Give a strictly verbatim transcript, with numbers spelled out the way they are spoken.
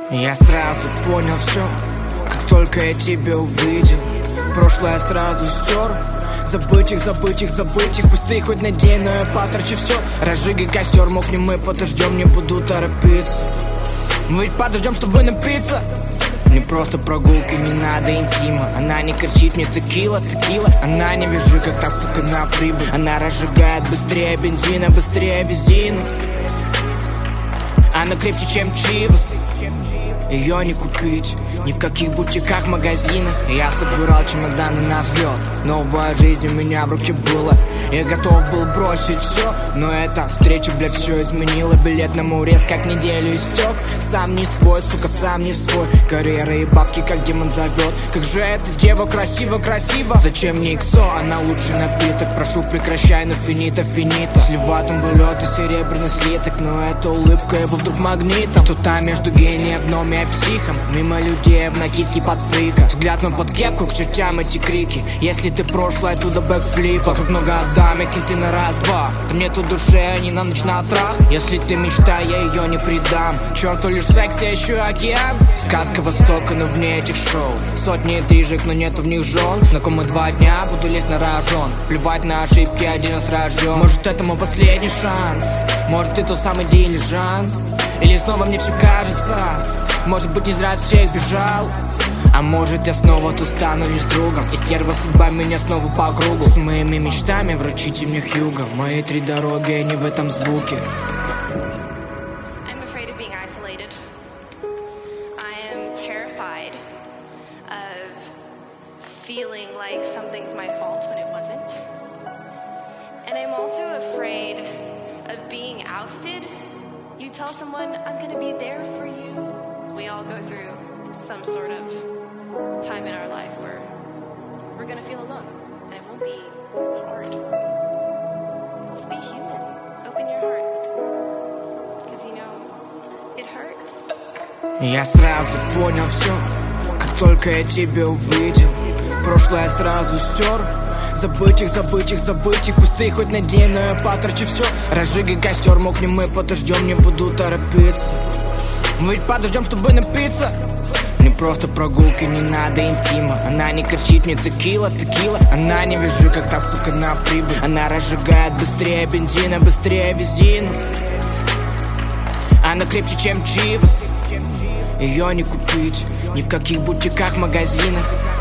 Я сразу понял все, как только я тебя увидел. Прошлое сразу стер. Забыть их, забыть их, забыть их. Пусть ты хоть на день, но я потрачу все. Разжигай костер, мокнем мы, подождем, не буду торопиться. Мы ведь подождем, чтобы напиться. Не просто прогулки, не надо интима. Она не кричит мне текила, текила. Она не вяжи, как та сука на прибыль. Она разжигает быстрее бензина, быстрее бензина. Она крепче, чем Чивас. Ее не купить ни в каких бутиках, магазинах. Я собирал чемоданы на взлет. Новая жизнь у меня в руке была. Я готов был бросить все, но эта встреча, блядь, все изменила. Билет на Мурес как неделю истек. Сам не свой, сука, сам не свой. Карьера и бабки, как демон зовет. Как же эта дева красиво, красиво. Зачем мне иксо, она лучший напиток. Прошу, прекращай, но финита, финита. Сливатом был лед и серебряный слиток. Но эта улыбка его вдруг магнитом. Что-то между гением, дном и психом. Мимо людей в накидке под фрика. Взгляд мой под кепку, к чертям эти крики. Если ты прошлое, оттуда бэкфлип. Вокруг много отдам, и кенты на раз-два. Там нету души, они на ночь на трах. Если ты мечта, я ее не предам. Черту лишь секс, я ищу океан. Сказка Востока, но вне этих шоу. Сотни интрижек, но нету в них жен. Знакомы два дня, буду лезть на рожон. Плевать на ошибки, один раз рожден. Может, это мой последний шанс. Может, ты тот самый дилижанс. Или снова мне все кажется. Может быть, не зря от всех бежал. А может, я снова тут стану лишь другом. И стерва судьба меня снова по кругу. С моими мечтами вручите мне Хьюго. Мои три дороги, они в этом звуке. Feeling like something's my fault when it wasn't. And I'm also afraid of being ousted. You tell someone, I'm gonna be there for you. We all go through some sort of time in our life where we're gonna feel alone. And it won't be hard. Just be human. Open your heart. Because you know, it hurts. Я сразу понял все, как только я тебя увидел. Прошлое сразу стер. Забыть их, забыть их, забыть их. Пусть ты хоть на день, но я потрачу все. Разжигай костер, мокнем мы, подождем, не буду торопиться. Мы ведь подождем, чтобы напиться. Не просто прогулки, не надо интима. Она не кричит мне текила, текила. Она не вяжи, как та сука на прибыль. Она разжигает быстрее бензина, бензина, бензина. Она крепче, чем Чивас. Ее не купить ни в каких бутиках, магазинах.